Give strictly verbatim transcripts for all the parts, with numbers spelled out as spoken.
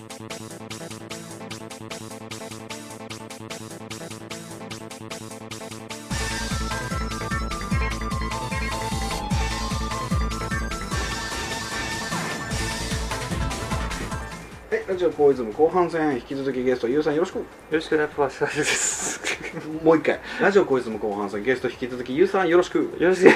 はい、ラジオコーイズム後半戦、引き続きゲストゆうさんよろしく。よろしくお願いします。 もう一回、ラジオコーイズム後半戦、ゲスト引き続きゆうさんよろしく。 よろしく。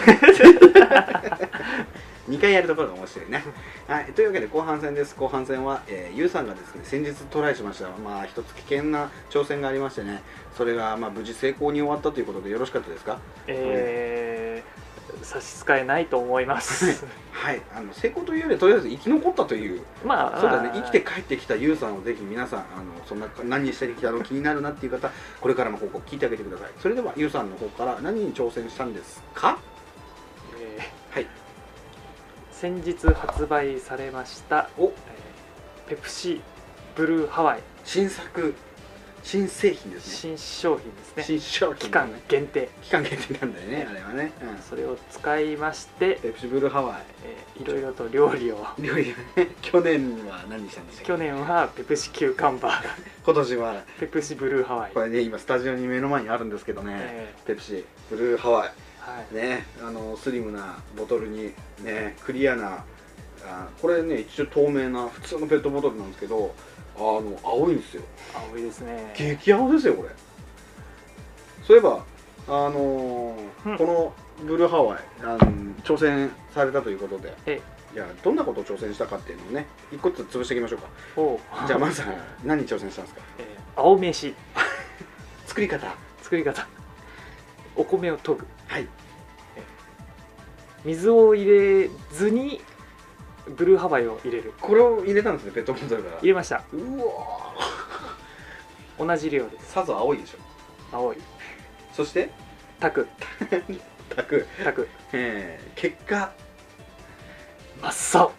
にかいやるところが面白いね。はい、というわけで後半戦です。後半戦は、えー、ゆうさんがですね、先日トライしました。まあ一つ危険な挑戦がありましてね、それがまあ無事成功に終わったということでよろしかったですか？ えー、差し支えないと思います。 はい、あの成功というよりはとりあえず生き残ったという、まあそうだね、生きて帰ってきたゆうさんをぜひ皆さん、あのそんな何してきたの気になるなっていう方、これからの報告聞いてあげてください。それではゆうさんの方から何に挑戦したんですか？ えー、 はい。 先日発売されましたお、えー、ペプシブルーハワイ、 新作、新製品ですね。新商品ですね。 新商品、ね、 期間限定。 期間限定なんだよね、あれはね。 うん、それを使いまして、 ペプシブルーハワイ、 えー、いろいろと料理を。 料理ね。去年は何したんですか？ 去年はペプシキューカンバー。 今年はペプシブルーハワイ。 これね、今スタジオに目の前にあるんですけどね、えー、ペプシブルーハワイ、はい、ね、あのスリムなボトルにね、クリアな、あこれね一応透明な普通のペットボトルなんですけど、あの青いんですよ。 青いですね。 激青ですよこれ。そういえばあのーうん、このブルーハワイ、あの挑戦されたということで、えいやどんなことを挑戦したかっていうのをね一個ずつ潰していきましょうか。おじゃあまずは何に挑戦したんですか？ えー、青飯。 作り方作り方、お米を研ぐ。 はい。 水を入れずにブルーハワイを入れる。 これを入れたんですね、ペットボトルから。 入れました。 うわ同じ量です。 さぞ青いでしょ。 青い。 そして炊く炊く炊く、 えー、結果真っ青。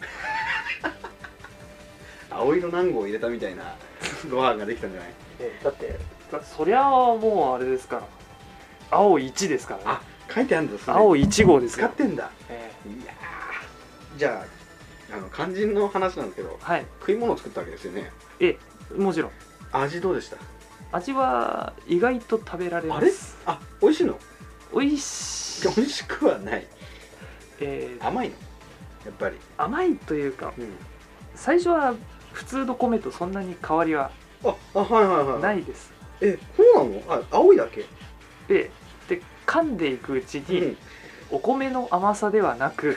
青色南郷を入れたみたいなご飯ができたんじゃない？ えだってそりゃもうあれですから、青いちですからね。 あ、書いてあるんですね。 青いち号ですから使ってんだ、 えー、いやじゃあ、あの肝心の話なんですけど、はい、食い物を作ったわけですよね。 えもちろん。 味どうでした？ 味は意外と食べられます。 あれ？あ、美味しいの？ 美味しい。 美味しくはない、 えー、 甘いの？やっぱり甘いというか、うん、最初は普通の米とそんなに変わりはああはいはいはいないです。 え、そうなの？あ、青いだけで、で噛んでいくうちに、うん、お米の甘さではなく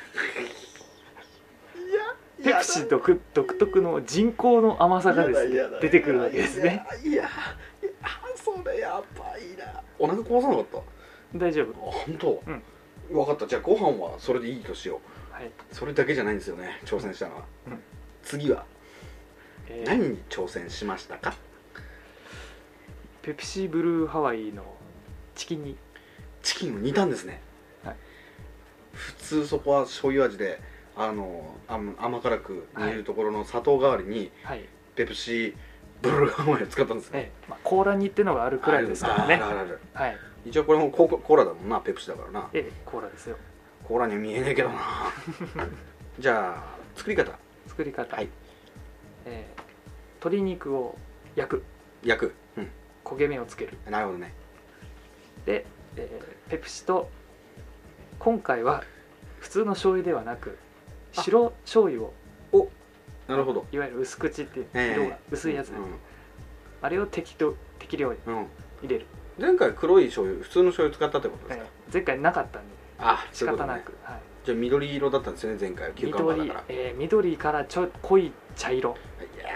ペプシ独特の人工の甘さがですね出てくるわけですね。 いやいや、それやばいな。お腹壊さなかった？ 大丈夫。 あ、本当？うん。分かった。じゃあご飯はそれでいいとしよう。はい。それだけじゃないんですよね、挑戦したのは。うん、次は、えー、何に挑戦しましたか？ ペプシブルーハワイのチキンに。 チキンを煮たんですね。はい。普通そこは醤油味で。あの甘辛く煮るところの砂糖代わりに、はい、ペプシブルーハワイを使ったんですね。ええ、まあ、 コーラ煮ってのがあるくらいですからね。あるある、 はい、一応これもコーラだもんな、ペプシだからな。 ええ、コーラですよ。 コーラには見えねえけどな。じゃあ作り方。 作り方、 はい、 えー、鶏肉を焼く焼く、うん、 焦げ目をつける。 なるほどね。 で、えー、ペプシと今回は普通の醤油ではなく白醤油を、 お、なるほど、 いわゆる薄口って色が薄いやつです、えーうん、あれを適当適量に入れる、 うん、前回黒い醤油、普通の醤油使ったってことですか？ えー、前回なかったんで、 あ、 仕方なく、 ね、はい、じゃあ緑色だったんですよね、前回は。キューカンバーだから。 緑、えー、緑からちょ濃い茶色。 いや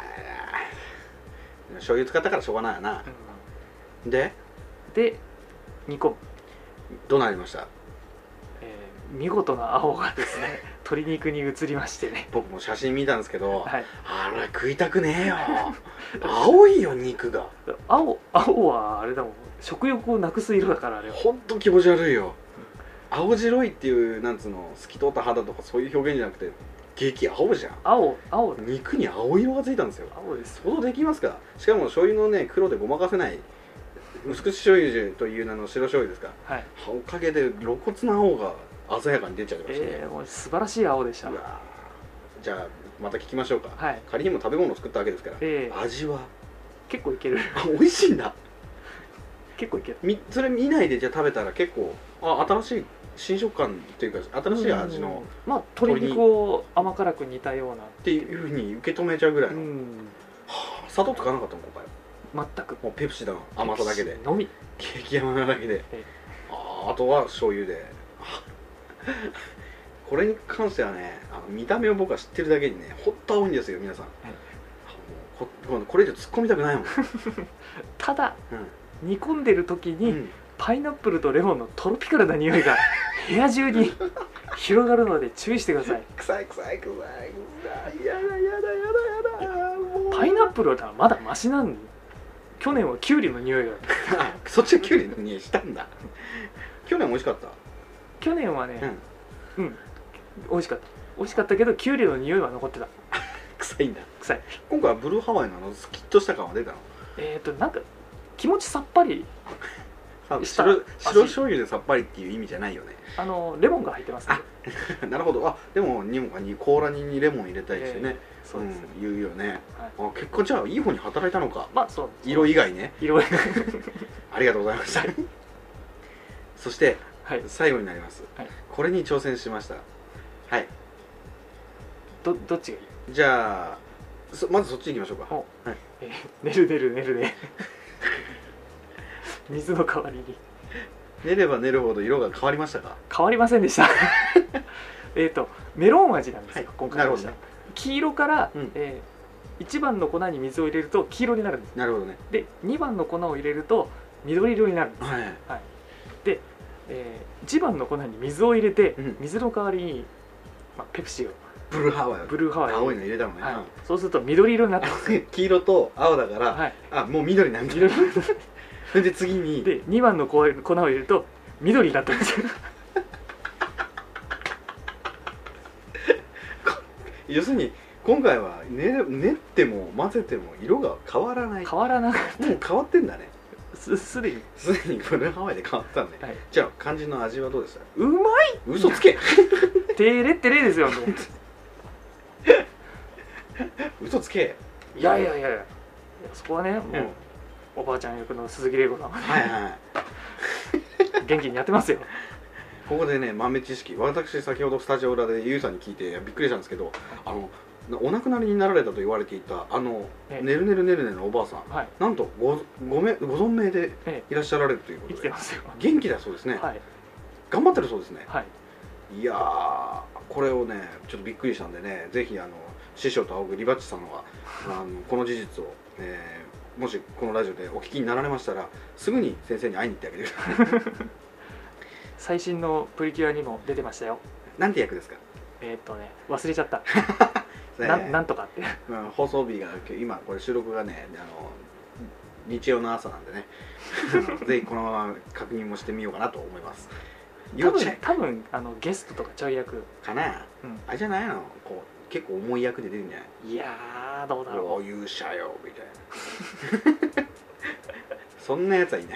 ー、醤油使ったからしょうがないよな、うん、でで煮込む。 どうなりました？ 見事な青がですね鶏肉に移りましてね。 僕も写真見たんですけど、はい、あれ食いたくねえよ。青いよ肉が。 青青はあれだもん、食欲をなくす色だから。あれほんと気持ち悪いよ。青白いっていうなんつうの透き通った肌とかそういう表現じゃなくて激青じゃん。 青青肉に青色がついたんですよ。 青です。 想像できますか？しかも醤油のね黒でごまかせない薄口醤油という名の白醤油ですか、はい、おかげで露骨な青が鮮やかに出ちゃいましたね。 えー、もう素晴らしい青でした。 じゃあまた聞きましょうか。 はい、 仮にも食べ物を作ったわけですから、えー、味は結構いける。 美味しいんだ。 結構いける。 みそれ見ないでじゃあ食べたら結構あ新しい新食感というか新しい味の、 まあ鶏肉を甘辛く煮たようなっていうふうに受け止めちゃうぐらいの、うん、はあ、砂糖使わなかったの今回全く。 もうペプシだの甘さだけでのみ激甘なだけで、ええ、あ, あとは醤油でこれに関してはねあの見た目を僕は知ってるだけにねほっと青いんですよ皆さん、ええ、もう こ, これ以上突っ込みたくないもんただ、うん、煮込んでる時に、うん、パイナップルとレモンのトロピカルな匂いが部屋中に広がるので注意してください。 臭い臭い臭いやだやだやだやだもうパイナップルはまだマシなんで、去年はキュウリの匂いがそっちはキュウリの匂いしたんだ。去年美味しかった。 去年はね、うん、うん、美味しかった美味しかったけどキュウリの匂いは残ってた臭いんだ。 臭い。 今回はブルーハワイのあのスキッとした感は出たの？ えっとなんか気持ちさっぱり白, 白醤油でさっぱりっていう意味じゃないよね。 あのレモンが入ってますね。 なるほど。あでもに甲羅にレモン入れたりしてね、えー、そうです、うん、言うよね、はい、あ結果じゃあいい方に働いたのか。 まあそう色以外ね。 色以外ありがとうございましたそして、はい、最後になります、はい、これに挑戦しました。はい。 どどっちがいい？ じゃあそまずそっち行きましょうか。はい、 えー、寝る寝る寝るね水の代わりに寝れば寝るほど色が変わりましたか？ 変わりませんでしたえっとメロン味なんですよ、はい、今回は、ね、黄色から、うん、えー、いちばんの粉に水を入れると黄色になるんです。 なるほどね。 でにばんの粉を入れると緑色になるんです、 はいはい、 で、えー、いちばんの粉に水を入れて、うん、水の代わりに、まあ、ペプシをブルーハワイブルーハワイ青いの入れたのね、はい、 そうすると緑色になってます黄色と青だから、はい、あもう緑なんだ。緑それで次にでにばんの粉を入れると緑になったんですよ要するに今回は 練, 練っても混ぜても色が変わらない。 変わらなかった。 もう変わってんだね。 すすでにすでにブルーハワイで変わったんで、はい、じゃあ肝心の味はどうでした？ うまい。 嘘つけてれってれですよ嘘つけ。 いやいやいやいやそこはねもう、うん、おばあちゃん役の鈴木玲子さんはいはい元気にやってますよ。 ここでね豆知識、私先ほどスタジオ裏でゆうさんに聞いてびっくりしたんですけど、あのお亡くなりになられたと言われていたあのねるねるねるねのおばあさん、はい、なんと ご, ご, めご存命でいらっしゃられるということで、 生きてますよ。 元気だそうですね、はい、頑張ってるそうですね、はい、いやーこれをねちょっとびっくりしたんでね、ぜひあの師匠と仰ぐリバッチさんはあのこの事実を、えー、もしこのラジオでお聞きになられましたらすぐに先生に会いに行ってあげてください最新のプリキュアにも出てましたよ。 なんて役ですか？ えー、っとね忘れちゃったな, なんとかって、 うん、放送日が今これ収録がねあの日曜の朝なんでねぜひこのまま確認もしてみようかなと思います。 多分多分あのゲストとかちょい役かな、うん、あれじゃないのこう結構重い役で出るんじゃない？ いやーどうだろう。 こう勇者よみたいなそんなやつはいない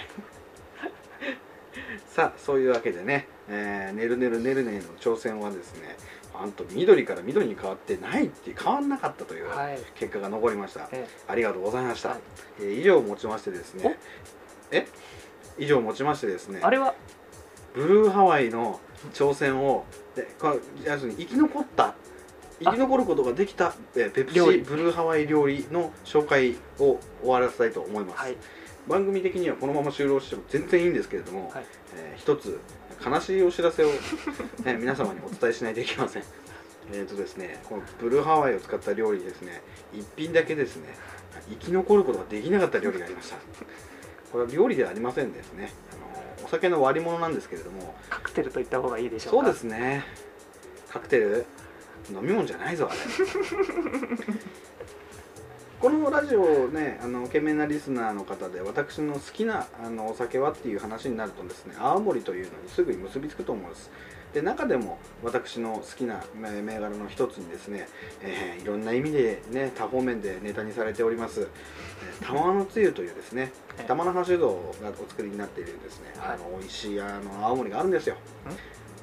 さあそういうわけでね、えー、ねるねるねるねの挑戦はですね、なんと緑から緑に変わってないって変わんなかったという結果が残りました、はい、ありがとうございました、はい、えー、以上をもちましてですねえ以上をもちましてですねあれはブルーハワイの挑戦をで要するに生き残った生き残ることができたえペプシブルーハワイ料理の紹介を終わらせたいと思います、はい、番組的にはこのまま終了しても全然いいんですけれども、はい、えー、一つ悲しいお知らせを、ね、皆様にお伝えしないといけませんえとですねこのブルーハワイを使った料理ですね一品だけですね生き残ることができなかった料理がありました。これは料理ではありませんですね、あのお酒の割り物なんですけれども、 カクテルと言った方がいいでしょうか。 そうですね、カクテル飲み物じゃないぞあれこのラジオね、あの懸命なリスナーの方で私の好きなあのお酒はっていう話になるとですね、青森というのにすぐに結びつくと思います。で中でも私の好きな銘柄の一つにですね、えー、いろんな意味でね多方面でネタにされております玉のつゆというですね、玉那覇酒造がお作りになっているですね、はい、あの美味しいあの青森があるんですよ。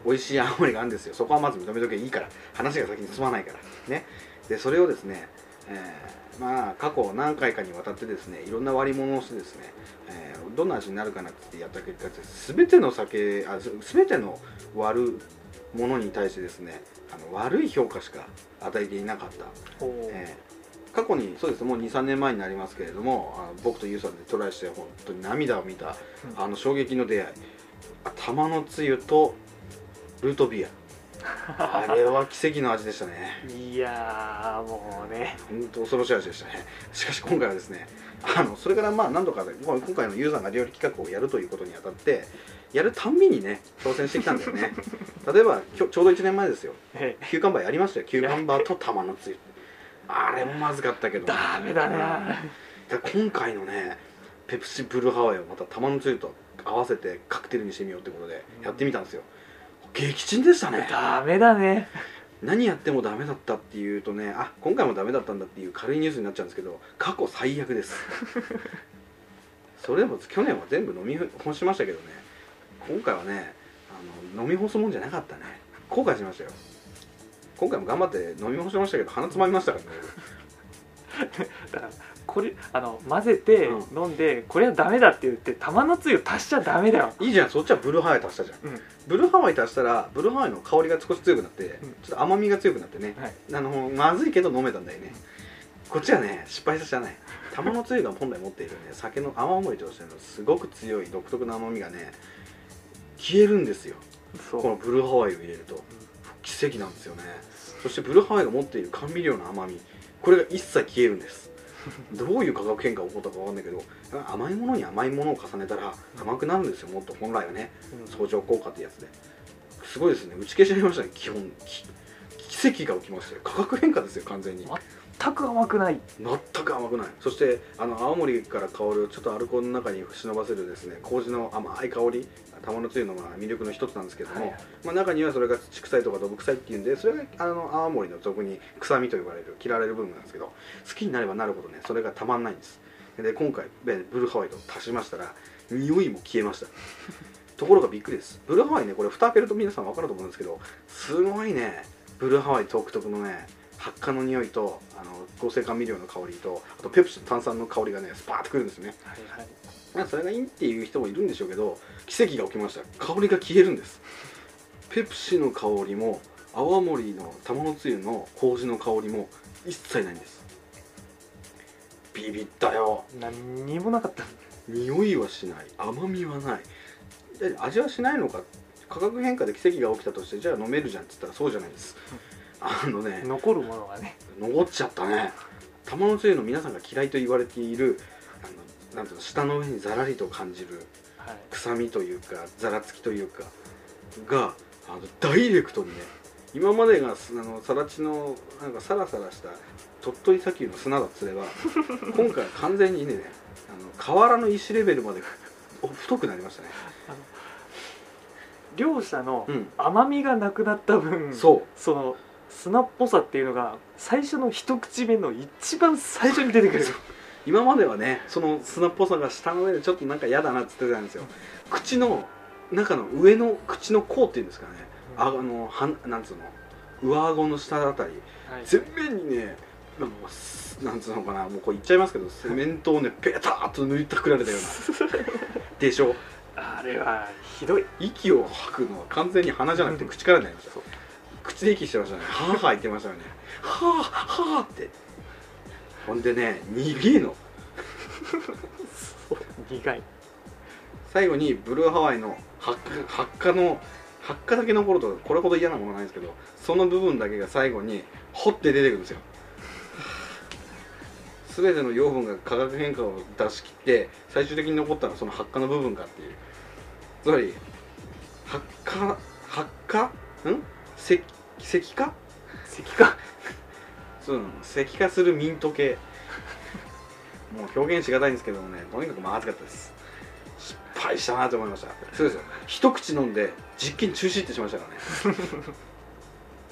美味しい青森があるんですよ。そこはまず認めとけばいいから、話が先に進まないからね。でそれをですね、えー、まあ過去何回かにわたってですね、いろんな割り物をしてですね、えー、どんな味になるかなってやった結果、全ての酒あ全ての割るものに対してですね、あの悪い評価しか与えていなかった。えー、過去にそうです、もう にさんねんまえになりますけれども、あの僕とユウさんでトライして本当に涙を見た、うん、あの衝撃の出会い、玉のつゆとルートビアあれは奇跡の味でしたね。 いやーもうね、 本当恐ろしい味でしたね。しかし今回はですね、あのそれからまあ何度かで今回のユウさんが料理企画をやるということにあたってやるたんびにね挑戦してきたんだよね。例えば今日ちょうどいちねんまえですよ、キューカンバーやりましたよ。キューカンバーと玉のつゆ、あれもまずかったけど、ね、 ダメだね。 だ今回のねペプシブルーハワイをまた玉のつゆと合わせてカクテルにしてみようということでやってみたんですよ。撃沈でしたね。 ダメだね。 何やってもダメだったっていうとね、あ今回もダメだったんだっていう軽いニュースになっちゃうんですけど、過去最悪ですそれでも去年は全部飲み干しましたけどね、今回はねあの飲み干すもんじゃなかったね。後悔しましたよ。今回も頑張って飲み干しましたけど鼻つまみましたからねだからこれあの混ぜて飲んで、うん、これはダメだって言って玉のつゆ足しちゃダメだよ。 いいじゃん、そっちはブルーハワイ足したじゃん、うん、ブルーハワイ足したらブルーハワイの香りが少し強くなって、うん、ちょっと甘みが強くなってね、はい、あのまずいけど飲めたんだよね、うん、こっちはね失敗させじゃない。玉のつゆが本来持っているね酒の甘みとしてのすごく強い独特な甘みがね消えるんですよ。このブルーハワイを入れると、うん、奇跡なんですよね。そしてブルーハワイが持っている甘味料の甘み、これが一切消えるんです。どういう化学変化が起こったかわかんないけど、甘いものに甘いものを重ねたら甘くなるんですよ。もっと本来はね、相乗効果ってやつですごいですね。打ち消しちゃいましたね。基本奇跡が起きましたよ。化学変化ですよ完全に。 全く甘くない。 全く甘くない。そしてあの青森から香るちょっとアルコールの中に忍ばせるですね麹の甘い香り、玉のつゆのまあ魅力の一つなんですけども、はいはい、まあ、中にはそれが土臭いとかどぶ臭いっていうんで、それがあの青森の俗に臭みと呼ばれる嫌われる部分なんですけど、好きになればなるほどねそれがたまんないんです。で今回ブルーハワイと足しましたら匂いも消えましたところがびっくりです。ブルーハワイね、これ蓋開けると皆さん分かると思うんですけど、すごいねブルーハワイ独特のね発火の匂いとあの合成甘味料の香りとあとペプシの炭酸の香りがねスパーッとくるんですね。はいはい、まあそれがいいっていう人もいるんでしょうけど、奇跡が起きました。香りが消えるんです。ペプシの香りも泡盛の玉のつゆの麹の香りも一切ないんです。ビビったよ。 何にもなかった。 匂いはしない、甘みはない、味はしないのか。化学変化で奇跡が起きたとしてじゃあ飲めるじゃんって言ったらそうじゃないです。あのね、 残るものがね残っちゃったね。玉のつゆの皆さんが嫌いと言われているあのなんていうの、舌の上にザラリと感じる臭みというかザラつきというかがあのダイレクトにね、今までがあのさら地のなんかサラサラした鳥取砂丘の砂だとすれば今回は完全にねあの河原の石レベルまで太くなりましたね。 両者の甘みがなくなった分、うん、 そうその砂っぽさっていうのが最初の一口目の一番最初に出てくる今まではねその砂っぽさが舌の上でちょっとなんか嫌だなって言ってたんですよ。口の中の上の口の甲っていうんですかね、うん、あのはなんつうの上顎の下あたり、はい、全面にねなんつうのかな、もうこれ言っちゃいますけどセメントをねペタッと塗りたくられたようなでしょ。 あれはひどい。 息を吐くのは完全に鼻じゃなくて口からになりました。口で息してましたね。はぁはぁ言ってましたよね。はぁはぁって。ほんでね苦いの苦い。 最後にブルーハワイの発火の発火だけ残るとこれほど嫌なものないんですけど、その部分だけが最後に掘って出てくるんですよ。全ての養分が化学変化を出し切って最終的に残ったのはその発火の部分かっていう。つまり発火発火ん石石化石化そう石化するミント系もう表現しがたいんですけどもね、とにかくまずかったです。失敗したなと思いました。そうですよ、一口飲んで実験中止ってしましたからね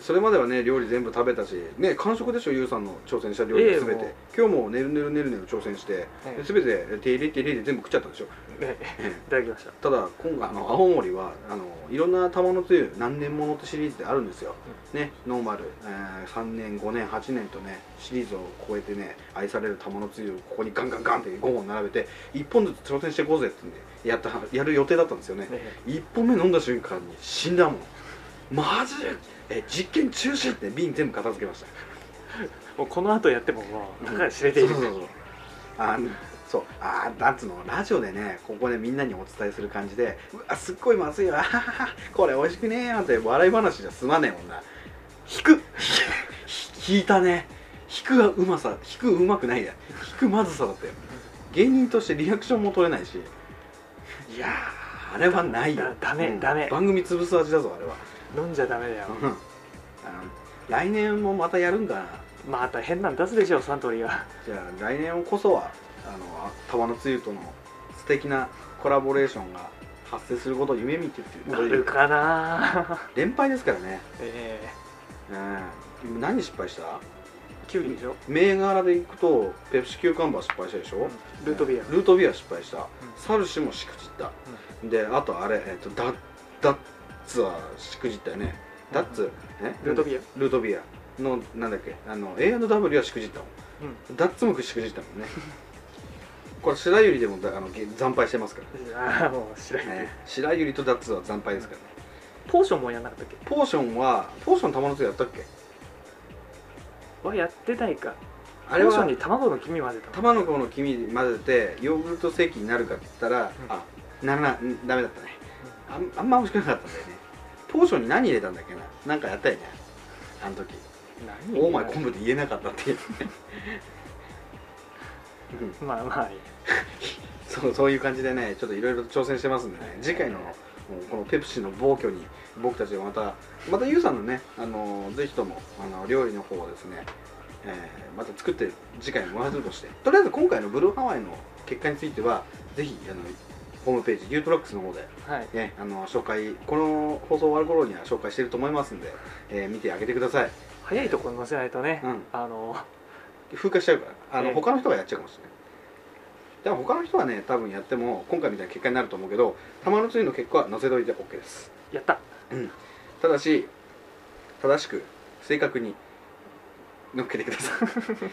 それまではね料理全部食べたしね、完食でしょ、ゆうさんの挑戦した料理すべて、えー、今日もねるねるねるねる挑戦して、えー、すべて手入れ手入れで全部食っちゃったでしょ、 えー、いただきました。 ただ今回あの青森はあのいろんな玉のつゆ何年ものってシリーズであるんですよ、うん、ね、ノーマル、えー、さんねんごねんはちねんとねシリーズを超えてね愛される玉のつゆをここにガンガンガンってごほん並べていっぽんずつ挑戦していこうぜってんでやったやる予定だったんですよね、いっぽんめ飲んだ瞬間に死んだもん、マジえ実験中止って瓶全部片付けましたもうこの後やってももう中が知れている、 そうそうそうあそうあなんつうのラジオでねここでみんなにお伝えする感じでうわすっごいまずいわこれ美味しくねえよって笑い話じゃ済まねえもんな、引く引いたね、引くがうまさ引くうまくないや引くまずさだったよ、芸人としてリアクションも取れないし、いやーあれはないよ、 ダメ、うん、ダメ番組潰す味だぞあれは、 飲んじゃダメだよ、 うん、あの来年もまたやるんかな、 また変なん出すでしょサントリーは。 じゃあ来年こそはあの玉のつゆとの素敵なコラボレーションが発生することを夢見てっていうなるかな連敗ですからね、 ええー、何失敗した？ キュウリでしょ。 銘柄でいくとペプシキューカンバー失敗したでしょ、うん、 ルートビアルートビア失敗した、うん、サルシもしくじった、 うん、 であとあれ、えー、とダダッツはしくじったよね、うん、ダッツ、ね、 ルートビアルートビアのなんだっけあの エーアンドダブリュー はしくじったもん、うん、ダッツもしくじったもんねこれ白百合でもあの惨敗してますからああもう白百合、 ね、白百合とダッツは惨敗ですからね、 ポーションもやんなかったっけ？ ポーションはポーション玉のつゆやったっけはやってないか、 あれはポーションに卵の黄身混ぜた卵の黄身混ぜてヨーグルトセーキになるかって言ったら、うん、あならなダメだったね、うん、あ, あんま美味しくなかったんだよね。ポーションに何入れたんだっけな、なんかやったよねあの時、オーマイ昆布で言えなかったっていうまあまあいいそうそういう感じでねちょっといろいろ挑戦してますんでね、次回のこのペプシの暴挙に僕たちはまたまたユウさんのねあのぜひともあの料理の方をですね、えー、また作って次回もらえるとして、とりあえず今回のブルーハワイの結果についてはぜひあのホームページユートラックスの方で、ね、はい、あの紹介この放送終わる頃には紹介していると思いますんで、えー、見てあげてください。 早いところに載せないとね、うん、あの風化しちゃうからあの、えー、他の人がやっちゃうかもしれない。でも他の人はね多分やっても今回みたいな結果になると思うけど、玉のつゆの結果は載せといて OK です。 やった、 うん、ただし正しく正確に乗っけてください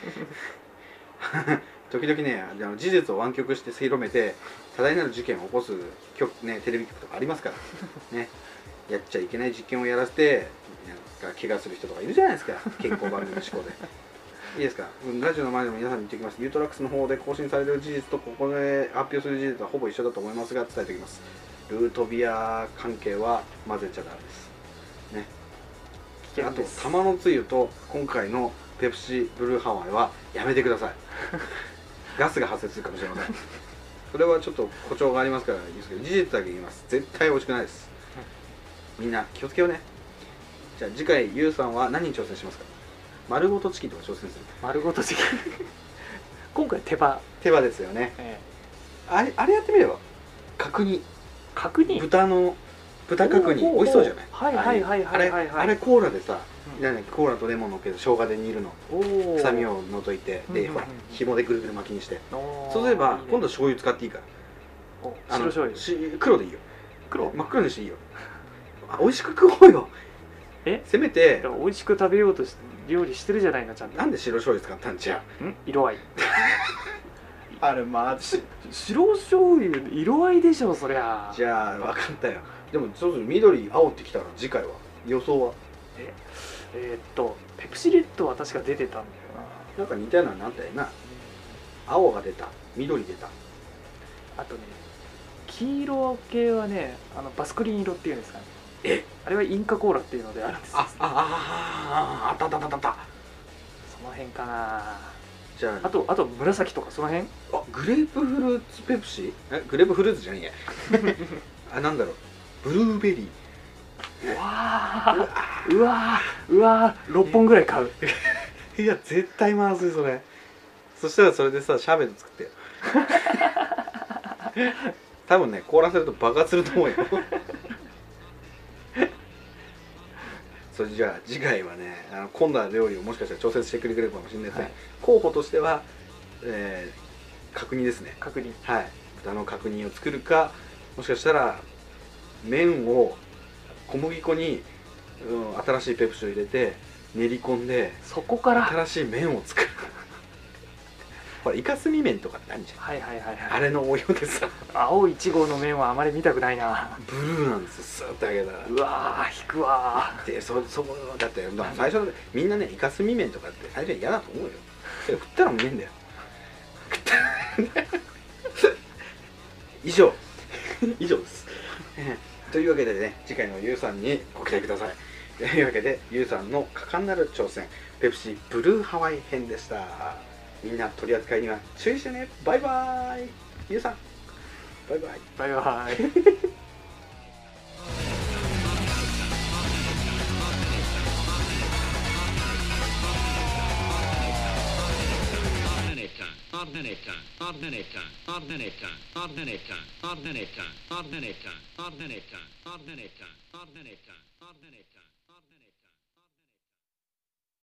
時々ねあの事実を湾曲してせいろめて多大なる事件を起こす局、ね、テレビ局とかありますからねやっちゃいけない実験をやらせてなんか怪我する人とかいるじゃないですか健康番組の思考でいいですか、ラジオの前でも皆さんに言っておきます。ユートラックスの方で更新される事実とここで発表する事実はほぼ一緒だと思いますが伝えておきます。ルートビア関係は混ぜちゃダメですね。あと玉のつゆと今回のペプシブルーハワイはやめてくださいガスが発生するかもしれませんそれはちょっと誇張がありますからいいですけど、事実だけ言います。絶対美味しくないです。みんな気をつけようね。じゃあ次回ユウさんは何に挑戦しますか？丸ごとチキンとか挑戦する。 丸ごとチキン今回手羽手羽ですよね、ええ、あれあれやってみれば角煮角煮豚の豚角煮美味しそうじゃない？ はいはいはいはいはい、はい、 あれコーラでさ、うん、なんだっけコーラとレモンのっけど生姜で煮るの臭みを除いてで、ほら紐でぐるぐる巻きにしてそうすればいい、ね、今度醤油使っていいから白醤油し黒でいいよ。 黒真っ黒にしていいよ美味しく食おうよ。 えせめて美味しく食べようとして料理してるじゃないのちゃんと。 なんで白醤油使ったんじゃん色合いあれまあ白醤油色合いでしょそりゃ。 じゃあ分かったよ。でもそうする緑青ってきたら次回は予想はええー、っとペプシレッドは確か出てたんだよな。なんか似たようなのなんだよな。青が出た緑出た。 あとね黄色系はねあのバスクリン色っていうんですかね。 えあれはインカコーラっていうのであるんです。 あああああったあったあったあった。 その辺かな。 じゃああとあと紫とかその辺。 あグレープフルーツペプシえグレープフルーツじゃねえやあなんだろうブルーベリー。うわーうわーうわーろっぽんぐらい買ういや絶対まずいそれ。そしたらそれでさシャーベット作ってよ多分ね凍らせると爆発すると思うよそれじゃあ次回はね、あの今度は料理をもしかしたら調節してくれるかもしれないですね、 はい、 候補としては、えー、角煮ですね。 角煮、 はい、豚の角煮を作るか、もしかしたら麺を小麦粉に、うん、新しいペプシを入れて練り込んで、 そこから新しい麺を作るほらイカスミ麺とかってあるじゃん、 はいはいはいはい、 あれの応用でさ、 青いち号の麺はあまり見たくないな。 ブルーなんですよ、スーッと揚げたら。 うわー引くわー。 でそそこだって最初みんなねイカスミ麺とかって最初は嫌だと思うよ。けど食ったらうめえんだよ。食ったら以上以上ですというわけでね、次回のゆうさんにご期待ください。というわけでゆうさんの果敢なる挑戦、ペプシブルーハワイ編でした。みんな取り扱いには注意してね。バイバーイ。ゆうさんバイバイバイバイ Ordinata, ordinata, ordinata, ordinata, ordinata, ordinata, ordinata, ordinata, ordinata, ordinata, ordinata.